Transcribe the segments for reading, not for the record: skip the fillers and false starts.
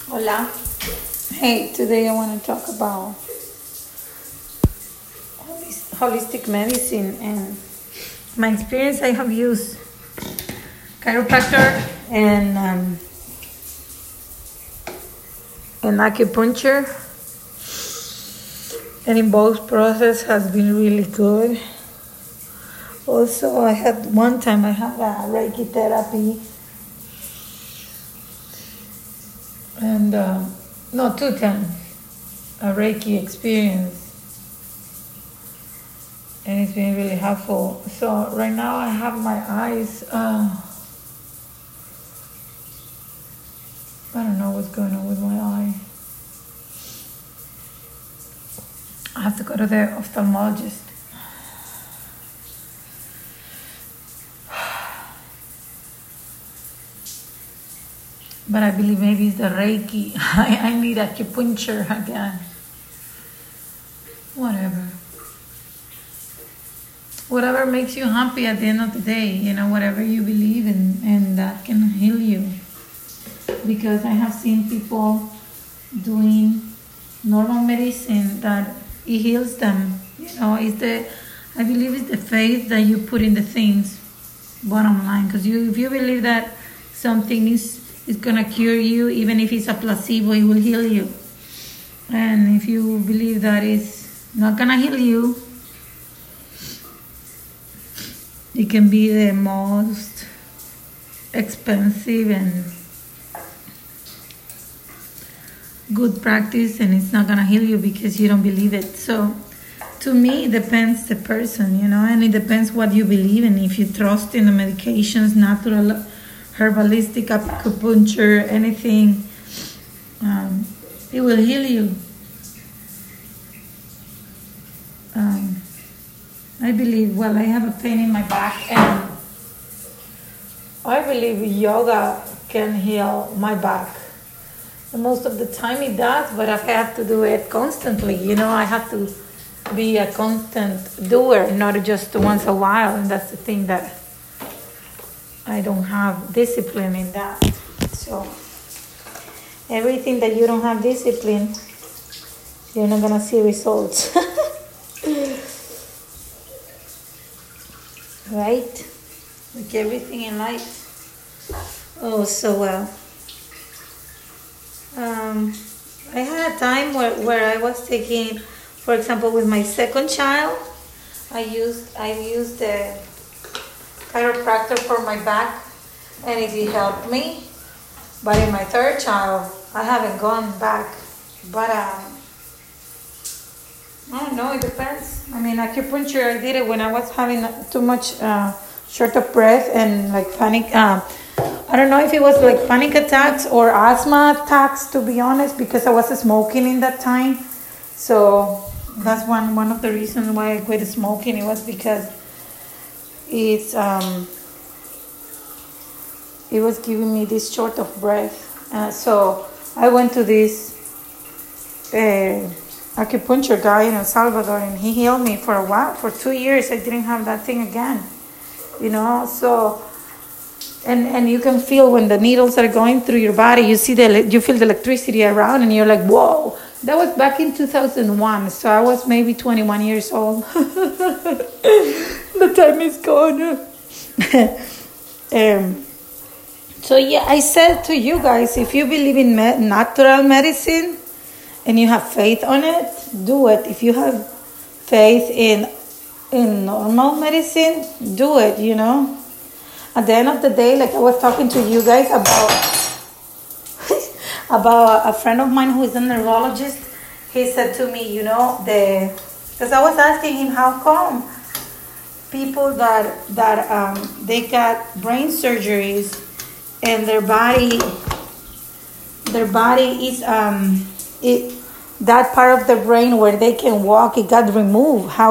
Hola. Hey, today I want to talk about holistic medicine and my experience. I have used chiropractor and acupuncture, and in both process has been really good. Also, I had one time I had a Reiki therapy, and no, 2 times a Reiki experience, and it's been really helpful. So right now I have my eyes. I don't know what's going on with my eye. I have to go to the ophthalmologist. But I believe maybe it's the Reiki. I need acupuncture again. Whatever makes you happy at the end of the day, whatever you believe in, and that can heal you. Because I have seen people doing normal medicine that it heals them. I believe it's the faith that you put in the things, bottom line. Because if you believe that something is gonna cure you, even if it's a placebo, it will heal you. And if you believe that it's not gonna heal you, it can be the most expensive and good practice, and it's not gonna heal you because you don't believe it. So to me, it depends the person, and it depends what you believe in. If you trust in the medications, natural, herbalistic, acupuncture, anything, it will heal you. I believe, I have a pain in my back, and I believe yoga can heal my back. And most of the time it does, but I have to do it constantly. I have to be a constant doer, not just once a while. And that's the thing, that I don't have discipline in that. So everything that you don't have discipline, you're not gonna see results. Right? Like everything in life. Oh, so well. I had a time where I was taking, for example, with my second child, I used the chiropractor for my back, and it helped me. But in my third child, I haven't gone back. But I don't know, it depends. I mean, acupuncture, I did it when I was having too much short of breath and like panic. I don't know if it was like panic attacks or asthma attacks, to be honest, because I was smoking in that time. So that's one of the reasons why I quit smoking. It was because it was giving me this short of breath. So I went to this acupuncture guy in El Salvador, and he healed me for a while. For 2 years, I didn't have that thing again. So, and you can feel when the needles are going through your body. You feel the electricity around, and you're like, whoa. That was back in 2001, so I was maybe 21 years old. The time is gone. So yeah, I said to you guys, if you believe in natural medicine and you have faith on it, do it. If you have faith in normal medicine, do it, At the end of the day, like I was talking to you guys about a friend of mine who is a neurologist. He said to me, because I was asking him how come people that they got brain surgeries and their body is that part of the brain where they can walk, it got removed. How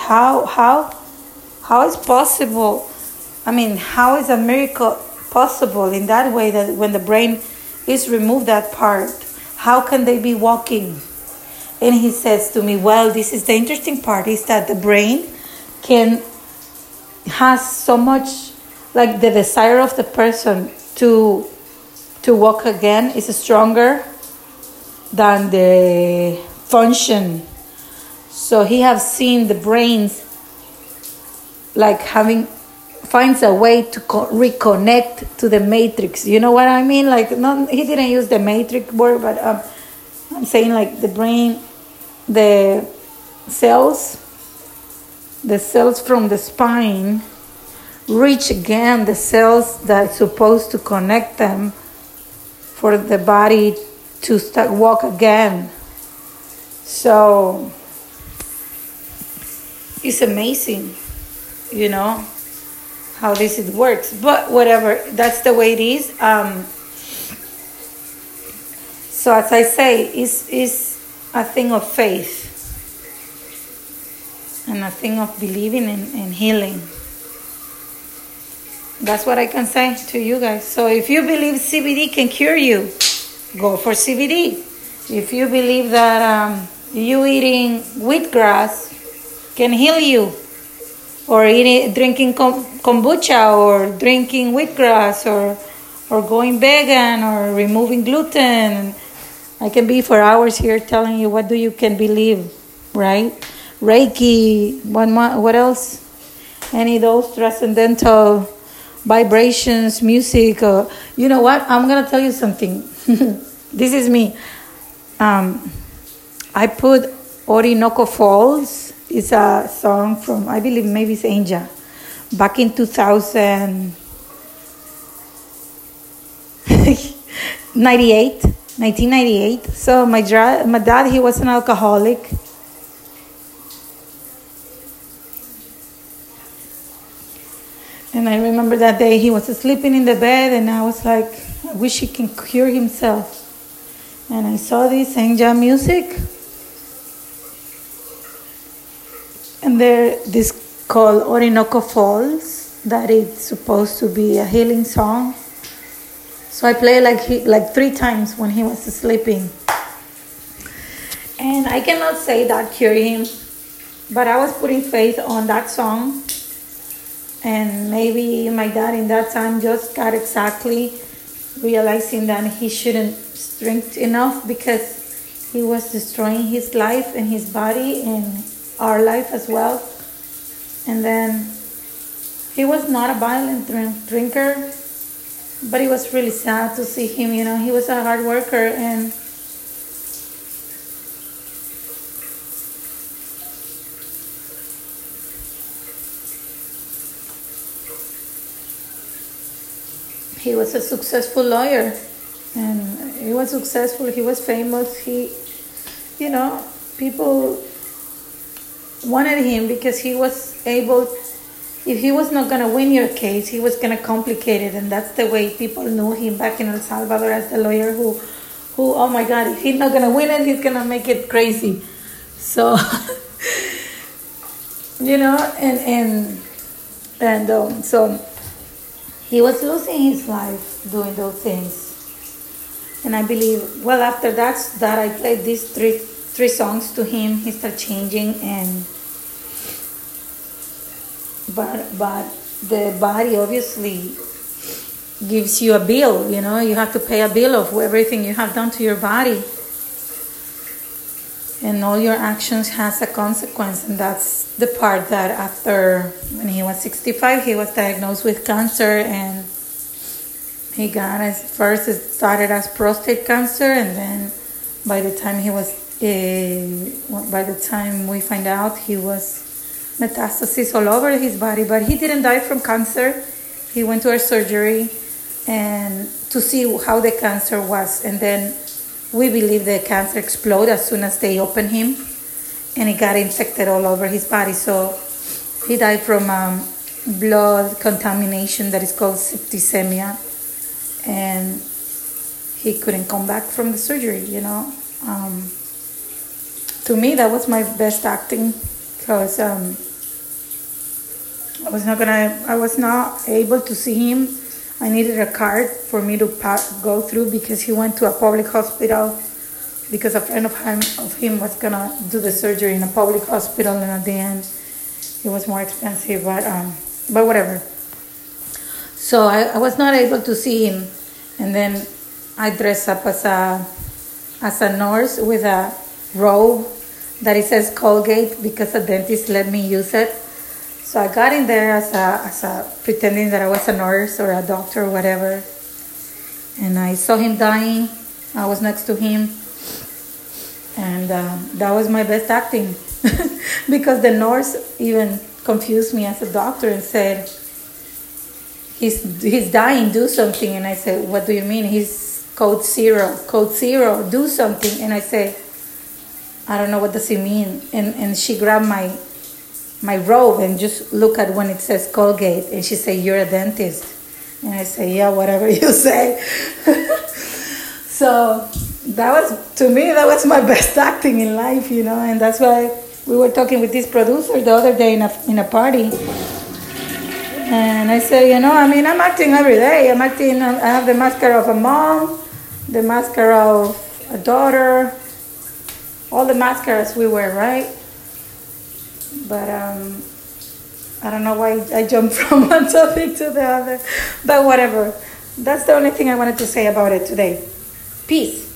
is possible? I mean, how is a miracle possible in that way, that when the brain is removed, that part, how can they be walking? And he says to me, well, this is the interesting part, is that the brain has so much, like the desire of the person to walk again is stronger than the function. So he has seen the brains like finds a way to reconnect to the matrix. You know what I mean? Like, he didn't use the matrix word, but I'm saying like the brain, the cells from the spine reach again the cells that's supposed to connect them for the body to start walk again. So it's amazing, how this it works. But whatever, that's the way it is. So as I say, it's a thing of faith and a thing of believing and healing. That's what I can say to you guys. So if you believe CBD can cure you, go for CBD. If you believe that you eating wheatgrass can heal you, or drinking kombucha, or drinking wheatgrass, or going vegan, or removing gluten, I can be for hours here telling you what you can believe, right? Reiki, what else? Any of those transcendental vibrations, music. You know what? I'm going to tell you something. This is me. I put Orinoco Falls. It's a song from, I believe maybe it's Angel. Back in 1998. So my dad, he was an alcoholic. And I remember that day he was sleeping in the bed, and I was like, I wish he can cure himself. And I saw this Angel music, and this called Orinoco Falls, that it's supposed to be a healing song. So I played like 3 times when he was sleeping. And I cannot say that cured him, but I was putting faith on that song. And maybe my dad in that time just got exactly realizing that he shouldn't drink enough, because he was destroying his life and his body and our life as well. And then he was not a violent drinker, but it was really sad to see him. He was a hard worker, and he was a successful lawyer, and he was successful. He was famous. People wanted him because he was able. If he was not going to win your case, he was going to complicate it. And that's the way people knew him back in El Salvador, as the lawyer who oh my God, if he's not going to win it, he's going to make it crazy. So, so he was losing his life doing those things. And I believe, well, after that I played these three songs to him, he started changing. But the body obviously gives you a bill. You have to pay a bill of everything you have done to your body, and all your actions has a consequence. And that's the part that after, when he was 65, he was diagnosed with cancer, and he got it started as prostate cancer, and then by the time we find out, he was metastasis all over his body. But he didn't die from cancer. He went to a surgery and to see how the cancer was, and then we believe the cancer exploded as soon as they opened him, and it got infected all over his body. So he died from blood contamination that is called septicemia, and he couldn't come back from the surgery. To me, that was my best acting, because I was not able to see him. I needed a card for me to go through, because he went to a public hospital, because a friend of him was gonna do the surgery in a public hospital, and at the end it was more expensive. But whatever. So I was not able to see him, and then I dressed up as a as a nurse with a robe that it says Colgate because a dentist let me use it. So I got in there as a pretending that I was a nurse or a doctor or whatever. And I saw him dying. I was next to him. And that was my best acting. Because the nurse even confused me as a doctor and said, he's dying, do something. And I said, what do you mean? He's code zero, do something. And I said, I don't know, what does he mean? And she grabbed my robe and just look at when it says Colgate. And she said, you're a dentist. And I say, yeah, whatever you say. So to me, that was my best acting in life, and that's why we were talking with this producer the other day in a party. And I said, I'm acting every day. I have the mascara of a mom, the mascara of a daughter, all the mascaras we wear, right? But I don't know why I jumped from one topic to the other, but whatever. That's the only thing I wanted to say about it today. Peace.